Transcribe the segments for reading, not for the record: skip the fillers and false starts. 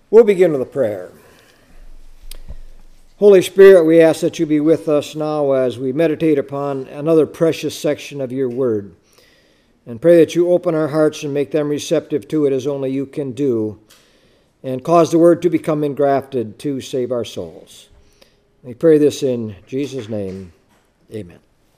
We'll begin with a prayer. Holy Spirit, we ask that you be with us now as we meditate upon another precious section of your word. And pray that you open our hearts and make them receptive to it as only you can do. And cause the word to become engrafted to save our souls. We pray this in Jesus' name. Amen.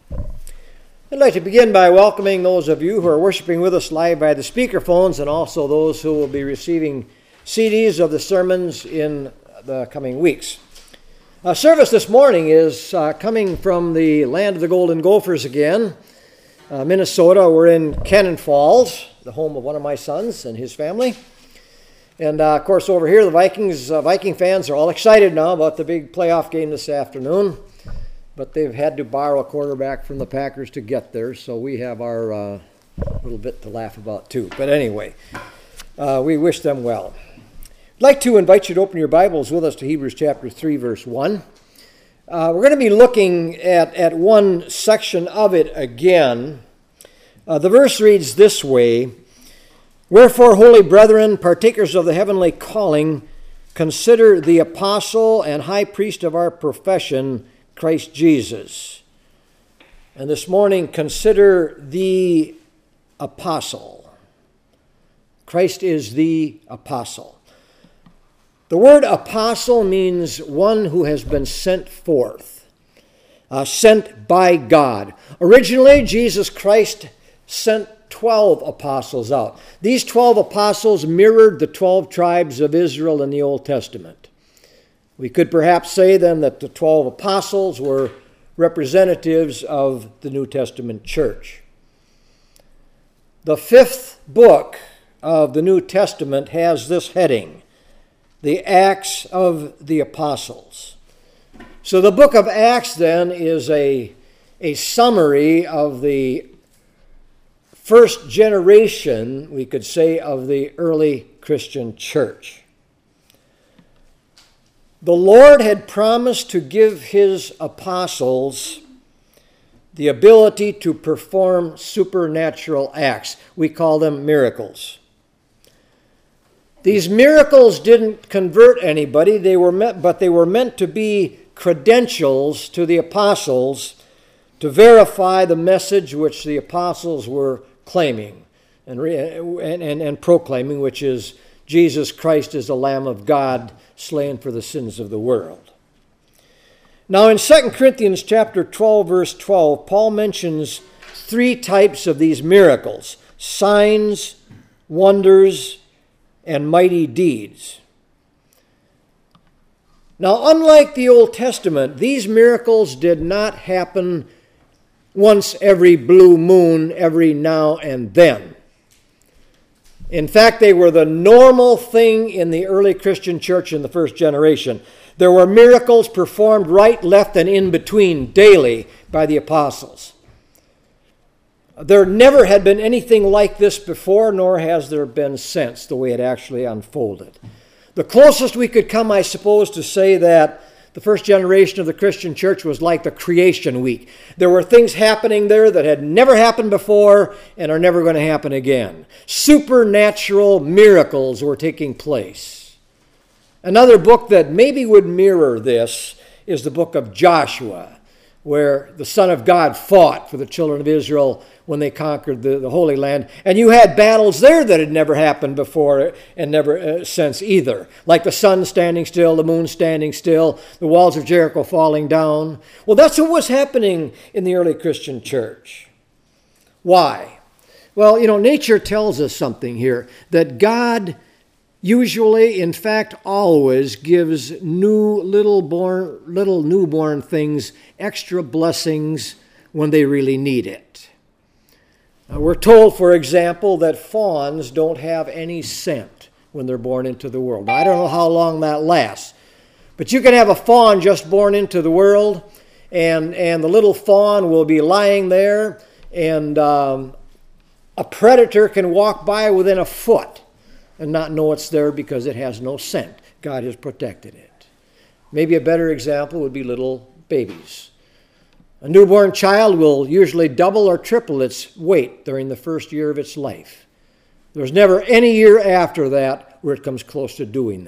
I'd like to begin by welcoming those of you who are worshiping with us live by the speakerphones and also those who will be receiving CDs of the sermons in the coming weeks. Service this morning is coming from the land of the Golden Gophers again, Minnesota. We're in Cannon Falls, the home of one of my sons and his family. And, of course, over here, the Viking fans are all excited now about the big playoff game this afternoon. But they've had to borrow a quarterback from the Packers to get there, so we have our little bit to laugh about, too. But anyway, we wish them well. I'd like to invite you to open your Bibles with us to Hebrews chapter 3, verse 1. We're going to be looking at one section of it again. The verse reads this way: "Wherefore, holy brethren, partakers of the heavenly calling, consider the apostle and high priest of our profession, Christ Jesus." And this morning, consider the apostle. Christ is the apostle. The word apostle means one who has been sent forth, sent by God. Originally, Jesus Christ sent 12 apostles out. These 12 apostles mirrored the 12 tribes of Israel in the Old Testament. We could perhaps say then that the 12 apostles were representatives of the New Testament church. The fifth book of the New Testament has this heading: the Acts of the Apostles. So the book of Acts then is a summary of the first generation, we could say, of the early Christian church. The Lord had promised to give his apostles the ability to perform supernatural acts. We call them miracles. These miracles didn't convert anybody, but they were meant to be credentials to the apostles to verify the message which the apostles were claiming and proclaiming, which is Jesus Christ is the Lamb of God slain for the sins of the world. Now in 2 Corinthians chapter 12, verse 12, Paul mentions three types of these miracles: signs, wonders, and mighty deeds. Now, unlike the Old Testament, these miracles did not happen once every blue moon, every now and then. In fact, they were the normal thing in the early Christian church in the first generation. There were miracles performed right, left, and in between daily by the apostles. There never had been anything like this before, nor has there been since, the way it actually unfolded. The closest we could come, I suppose, to say that the first generation of the Christian church was like the creation week. There were things happening there that had never happened before and are never going to happen again. Supernatural miracles were taking place. Another book that maybe would mirror this is the book of Joshua, where the Son of God fought for the children of Israel when they conquered the Holy Land. And you had battles there that had never happened before and never since either. Like the sun standing still, the moon standing still, the walls of Jericho falling down. Well, that's what was happening in the early Christian church. Why? Well, nature tells us something here, that God usually, in fact, always gives little newborn things extra blessings when they really need it. We're told, for example, that fawns don't have any scent when they're born into the world. Now, I don't know how long that lasts, but you can have a fawn just born into the world, and the little fawn will be lying there, and a predator can walk by within a foot and not know it's there because it has no scent. God has protected it. Maybe a better example would be little babies. A newborn child will usually double or triple its weight during the first year of its life. There's never any year after that where it comes close to doing that.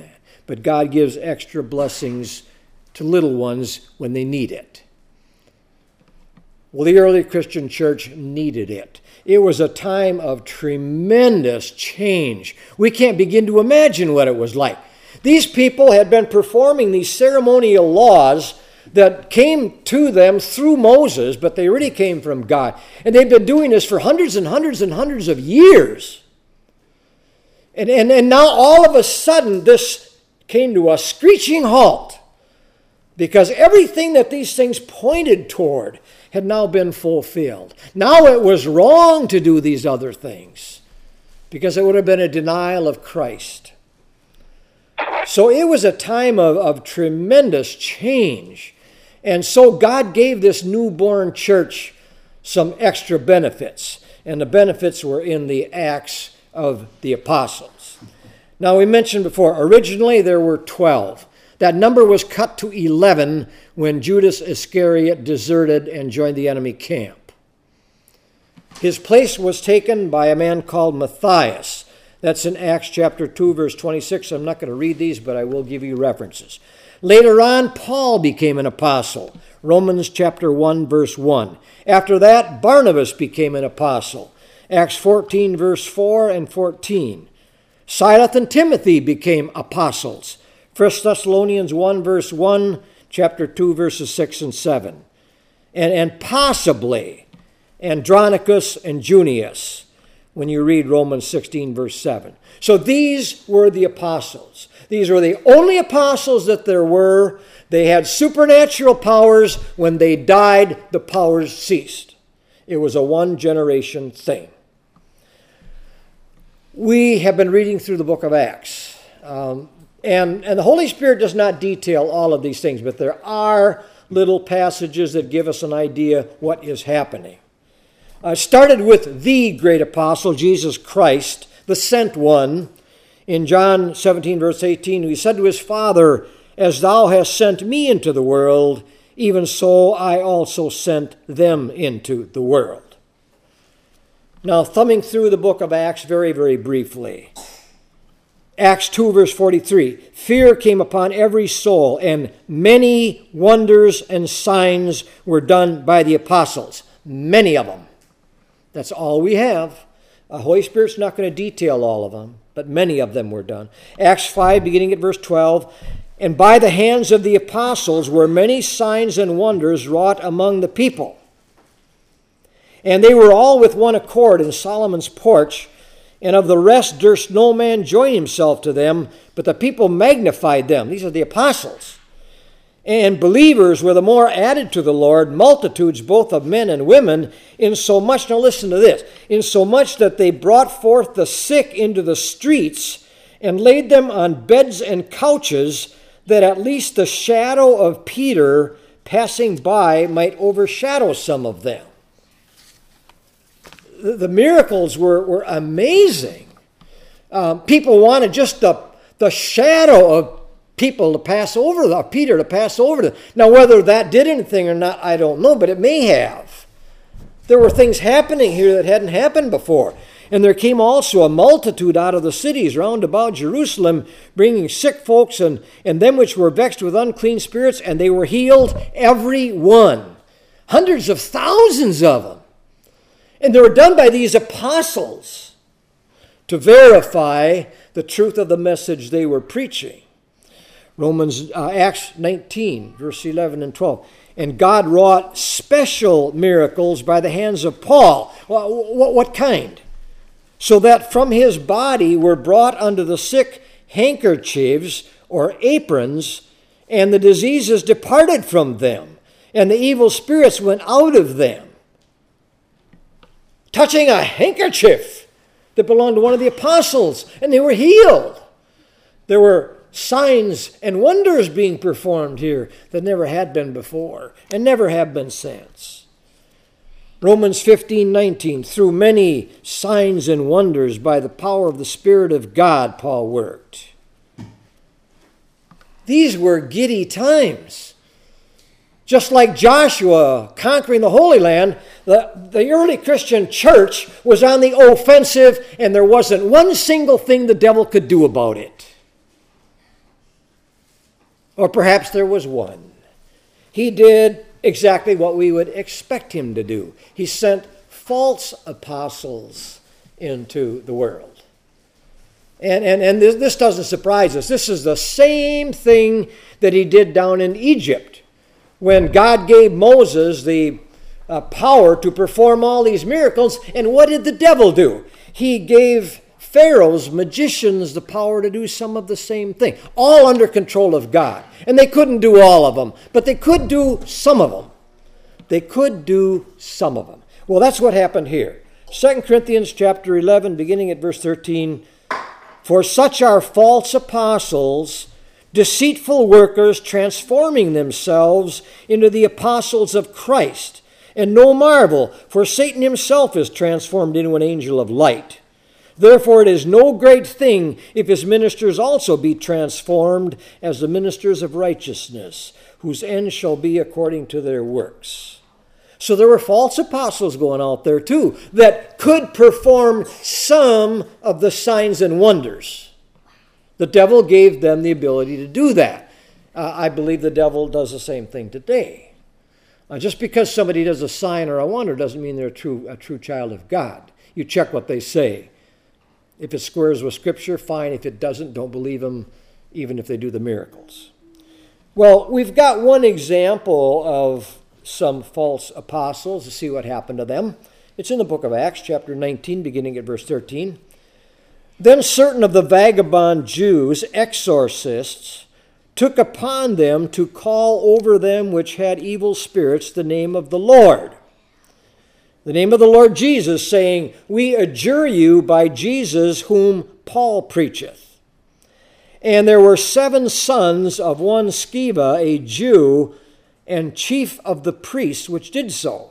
but God gives extra blessings to little ones when they need it. Well, the early Christian church needed it. It was a time of tremendous change. We can't begin to imagine what it was like. These people had been performing these ceremonial laws that came to them through Moses, but they really came from God. And they've been doing this for hundreds and hundreds and hundreds of years. And now all of a sudden this came to a screeching halt because everything that these things pointed toward had now been fulfilled. Now it was wrong to do these other things because it would have been a denial of Christ. So it was a time of tremendous change. And so God gave this newborn church some extra benefits. And the benefits were in the Acts of the Apostles. Now we mentioned before, originally there were 12. That number was cut to 11 when Judas Iscariot deserted and joined the enemy camp. His place was taken by a man called Matthias. That's in Acts chapter 2, verse 26. I'm not going to read these, but I will give you references. Later on, Paul became an apostle. Romans chapter 1, verse 1. After that, Barnabas became an apostle. Acts 14, verse 4 and 14. Silas and Timothy became apostles. 1 Thessalonians 1, verse 1, chapter 2, verses 6 and 7. And possibly Andronicus and Junius, when you read Romans 16, verse 7. So these were the apostles. These were the only apostles that there were. They had supernatural powers. When they died, the powers ceased. It was a one-generation thing. We have been reading through the book of Acts. And the Holy Spirit does not detail all of these things, but there are little passages that give us an idea what is happening. Started with the great apostle, Jesus Christ, the sent one. In John 17, verse 18, he said to his Father, "As thou hast sent me into the world, even so I also sent them into the world." Now, thumbing through the book of Acts very, very briefly. Acts 2, verse 43, fear came upon every soul, and many wonders and signs were done by the apostles. Many of them. That's all we have. The Holy Spirit's not going to detail all of them, but many of them were done. Acts 5, beginning at verse 12, and by the hands of the apostles were many signs and wonders wrought among the people. And they were all with one accord in Solomon's porch, and of the rest durst no man join himself to them, but the people magnified them. These are the apostles. And believers were the more added to the Lord, multitudes both of men and women, insomuch, now listen to this, insomuch that they brought forth the sick into the streets and laid them on beds and couches, that at least the shadow of Peter passing by might overshadow some of them. The miracles were amazing. People wanted just the shadow of people to pass over, or Peter to pass over them. Now, whether that did anything or not, I don't know, but it may have. There were things happening here that hadn't happened before. And there came also a multitude out of the cities round about Jerusalem, bringing sick folks and them which were vexed with unclean spirits, and they were healed, every one. Hundreds of thousands of them. And they were done by these apostles to verify the truth of the message they were preaching. Acts 19, verse 11 and 12. And God wrought special miracles by the hands of Paul. What kind? So that from his body were brought unto the sick handkerchiefs or aprons, and the diseases departed from them, and the evil spirits went out of them. Touching a handkerchief that belonged to one of the apostles, and they were healed. There were signs and wonders being performed here that never had been before and never have been since. Romans 15:19, through many signs and wonders by the power of the Spirit of God, Paul worked. These were giddy times. Just like Joshua conquering the Holy Land, the early Christian church was on the offensive, and there wasn't one single thing the devil could do about it. Or perhaps there was one. He did exactly what we would expect him to do. He sent false apostles into the world. And this doesn't surprise us. This is the same thing that he did down in Egypt when God gave Moses the power to perform all these miracles. And what did the devil do? He gave Pharaoh's magicians the power to do some of the same thing, all under control of God. And they couldn't do all of them, but they could do some of them. They could do some of them. Well, that's what happened here. 2 Corinthians chapter 11, beginning at verse 13. For such are false apostles, deceitful workers, transforming themselves into the apostles of Christ. And no marvel, for Satan himself is transformed into an angel of light. Therefore it is no great thing if his ministers also be transformed as the ministers of righteousness, whose end shall be according to their works. So there were false apostles going out there too that could perform some of the signs and wonders. The devil gave them the ability to do that. I believe the devil does the same thing today. Just because somebody does a sign or a wonder doesn't mean they're a true child of God. You check what they say. If it squares with Scripture, fine. If it doesn't, don't believe them, even if they do the miracles. Well, we've got one example of some false apostles to see what happened to them. It's in the book of Acts, chapter 19, beginning at verse 13. Then certain of the vagabond Jews, exorcists, took upon them to call over them which had evil spirits the name of the Lord. The name of the Lord Jesus, saying, We adjure you by Jesus whom Paul preacheth. And there were 7 sons of one Sceva, a Jew, and chief of the priests, which did so.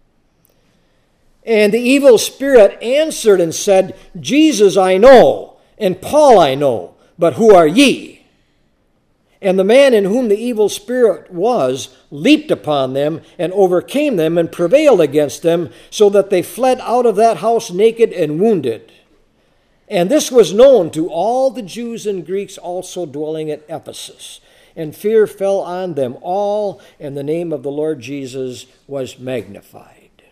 And the evil spirit answered and said, Jesus I know, and Paul I know, but who are ye? And the man in whom the evil spirit was leaped upon them and overcame them and prevailed against them, so that they fled out of that house naked and wounded. And this was known to all the Jews and Greeks also dwelling at Ephesus. And fear fell on them all, and the name of the Lord Jesus was magnified.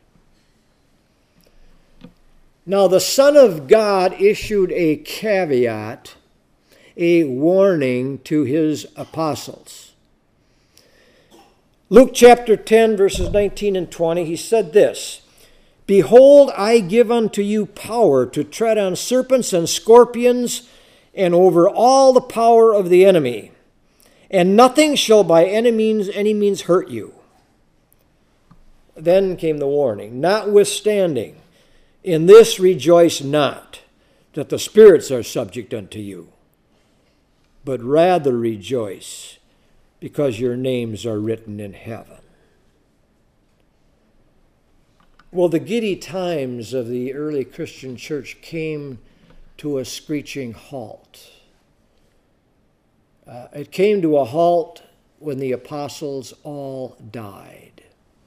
Now the Son of God issued a caveat, a warning to his apostles. Luke chapter 10, verses 19 and 20, he said this, Behold, I give unto you power to tread on serpents and scorpions, and over all the power of the enemy, and nothing shall by any means hurt you. Then came the warning, Notwithstanding, in this rejoice not, that the spirits are subject unto you, but rather rejoice, because your names are written in heaven. Well, the giddy times of the early Christian church came to a screeching halt. It came to a halt when the apostles all died.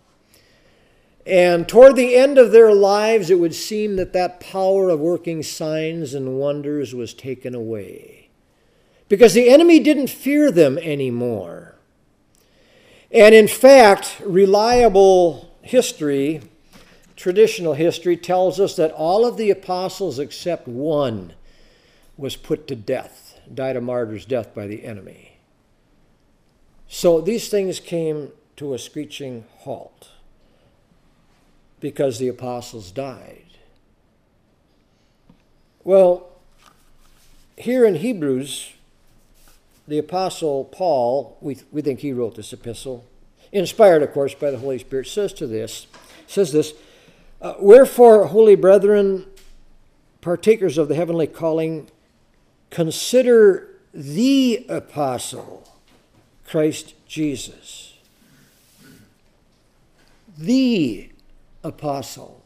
And toward the end of their lives, it would seem that power of working signs and wonders was taken away, because the enemy didn't fear them anymore. And in fact, reliable history, traditional history, tells us that all of the apostles except one was put to death, died a martyr's death by the enemy. So these things came to a screeching halt because the apostles died. Well, here in Hebrews, the Apostle Paul, we think he wrote this epistle, inspired, of course, by the Holy Spirit, says this, Wherefore, holy brethren, partakers of the heavenly calling, consider the apostle, Christ Jesus. The apostle.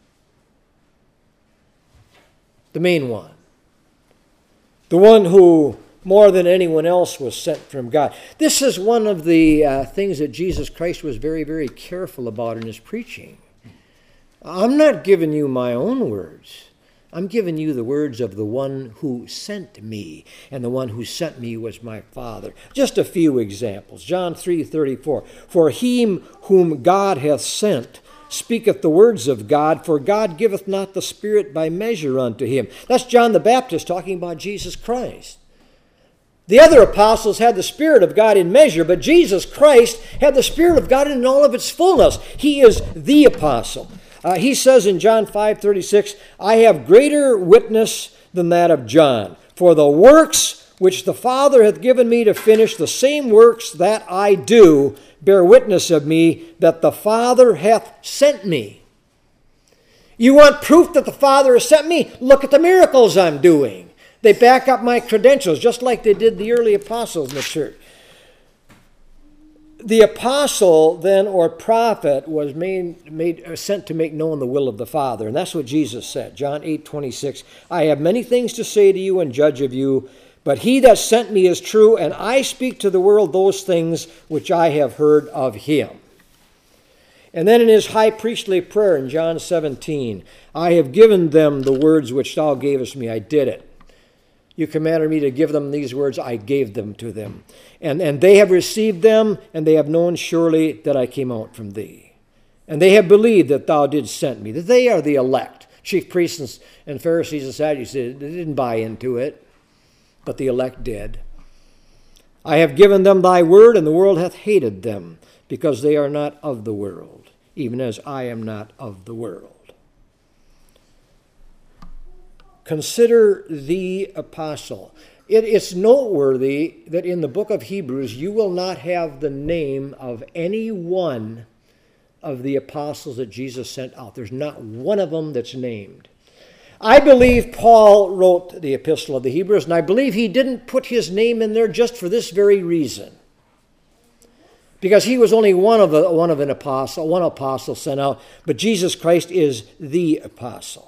The main one. The one who, more than anyone else, was sent from God. This is one of the things that Jesus Christ was very, very careful about in his preaching. I'm not giving you my own words. I'm giving you the words of the one who sent me, and the one who sent me was my Father. Just a few examples. John 3:34. For he whom God hath sent speaketh the words of God, for God giveth not the Spirit by measure unto him. That's John the Baptist talking about Jesus Christ. The other apostles had the Spirit of God in measure, but Jesus Christ had the Spirit of God in all of its fullness. He is the apostle. He says in John 5:36, I have greater witness than that of John, for the works which the Father hath given me to finish, the same works that I do, bear witness of me that the Father hath sent me. You want proof that the Father has sent me? Look at the miracles I'm doing. They back up my credentials, just like they did the early apostles in the church. The apostle then, or prophet, was sent to make known the will of the Father. And that's what Jesus said. John 8:26, I have many things to say to you and judge of you, but he that sent me is true, and I speak to the world those things which I have heard of him. And then in his high priestly prayer in John 17, I have given them the words which thou gavest me. I did it. You commanded me to give them these words, I gave them to them. And they have received them, and they have known surely that I came out from thee. And they have believed that thou didst send me, that they are the elect. Chief priests and Pharisees and Sadducees, they didn't buy into it, but the elect did. I have given them thy word, and the world hath hated them, because they are not of the world, even as I am not of the world. Consider the apostle. It's noteworthy that in the book of Hebrews, you will not have the name of any one of the apostles that Jesus sent out. There's not one of them that's named. I believe Paul wrote the epistle of the Hebrews, and I believe he didn't put his name in there just for this very reason. Because he was only one apostle sent out, but Jesus Christ is the apostle.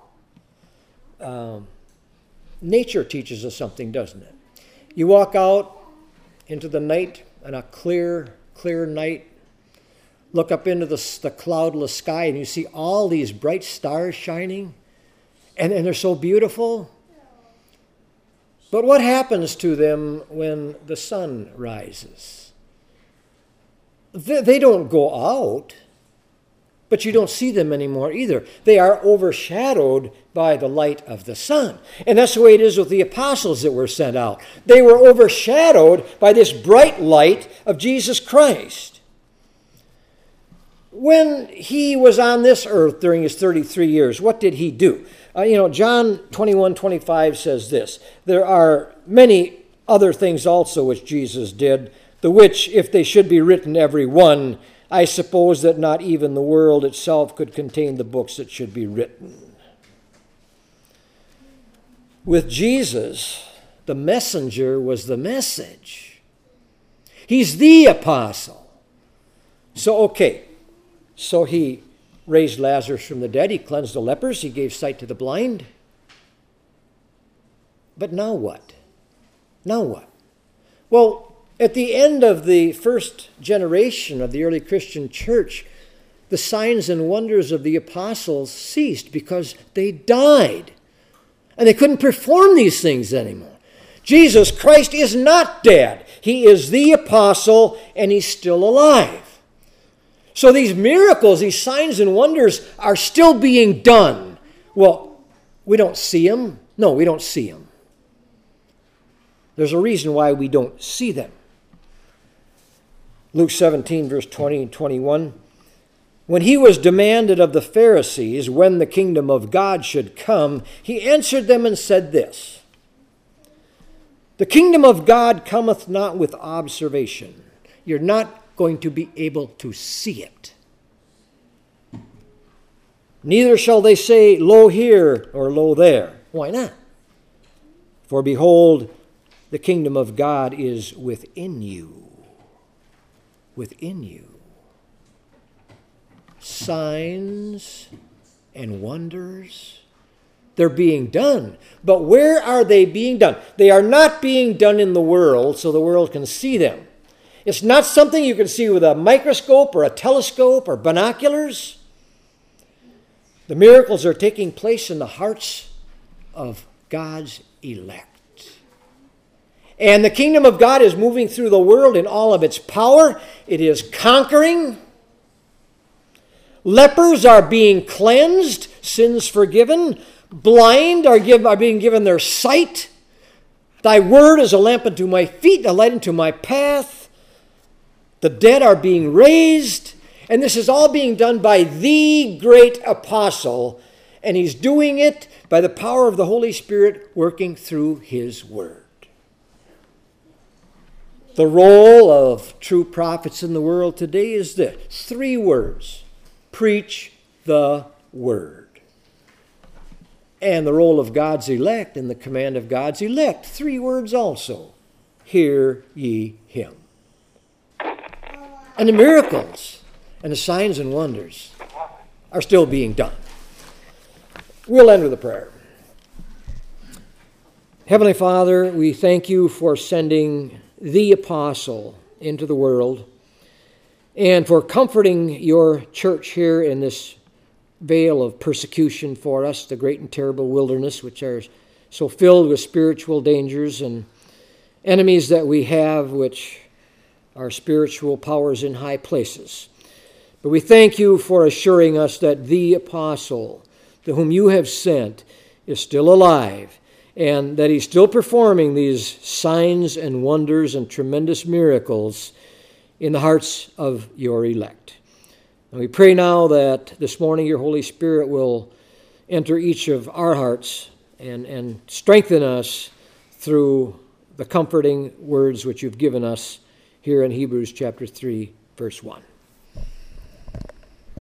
Nature teaches us something, doesn't it? You walk out into the night, on a clear night, look up into the cloudless sky, and you see all these bright stars shining, and they're so beautiful. But what happens to them when the sun rises? They don't go out, but you don't see them anymore either. They are overshadowed by the light of the sun. And that's the way it is with the apostles that were sent out. They were overshadowed by this bright light of Jesus Christ. When he was on this earth during his 33 years, what did he do? John 21:25 says this, there are many other things also which Jesus did, the which, if they should be written every one, I suppose that not even the world itself could contain the books that should be written. With Jesus, the messenger was the message. He's the apostle. So he raised Lazarus from the dead. He cleansed the lepers. He gave sight to the blind. But now what? Well, at the end of the first generation of the early Christian church, the signs and wonders of the apostles ceased because they died. And they couldn't perform these things anymore. Jesus Christ is not dead. He is the apostle, and he's still alive. So these miracles, these signs and wonders are still being done. Well, we don't see them. No, we don't see them. There's a reason why we don't see them. Luke 17, verse 20 and 21. When he was demanded of the Pharisees when the kingdom of God should come, he answered them and said this, the kingdom of God cometh not with observation. You're not going to be able to see it. Neither shall they say, lo here or lo there. Why not? For behold, the kingdom of God is within you. Within you. Signs and wonders, they're being done. But where are they being done? They are not being done in the world so the world can see them. It's not something you can see with a microscope or a telescope or binoculars. The miracles are taking place in the hearts of God's elect. And the kingdom of God is moving through the world in all of its power. It is conquering. Lepers are being cleansed, sins forgiven. Blind are being given their sight. Thy word is a lamp unto my feet, a light unto my path. The dead are being raised. And this is all being done by the great apostle. And he's doing it by the power of the Holy Spirit working through his word. The role of true prophets in the world today is this: 3 words. Preach the word. And the role of God's elect and the command of God's elect, 3 words also. Hear ye him. And the miracles and the signs and wonders are still being done. We'll end with a prayer. Heavenly Father, we thank you for sending the apostle into the world and for comforting your church here in this vale of persecution for us, the great and terrible wilderness, which are so filled with spiritual dangers and enemies that we have, which are spiritual powers in high places. But we thank you for assuring us that the apostle, to whom you have sent, is still alive, and that he's still performing these signs and wonders and tremendous miracles in the hearts of your elect. And we pray now that this morning your Holy Spirit will enter each of our hearts and strengthen us through the comforting words which you've given us here in Hebrews chapter 3, verse 1.